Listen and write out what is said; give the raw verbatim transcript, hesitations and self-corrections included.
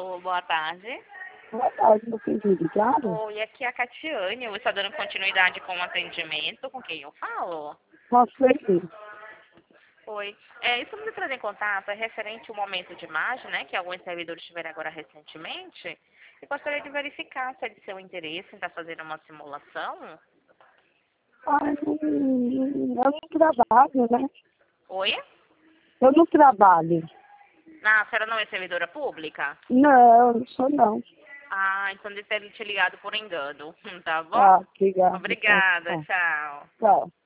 Alô, boa tarde. Boa tarde, meu filho, ligado? Oi, aqui é a Catiane. Eu estou dando continuidade com o atendimento. Com quem eu falo? Posso ir? Oi. É, estamos entrando em contato é referente ao momento de imagem, né? Que alguns servidores tiveram agora recentemente. E gostaria de verificar se é de seu interesse em estar fazendo uma simulação. Ai, não, eu não trabalho, né? Oi? Eu não trabalho. Ah, a senhora não é servidora pública? Não, não sou não. Ah, então deve ter te ligado por engano. Tá bom? Tá, obrigado. Tá, Obrigada, tá, tchau. tchau.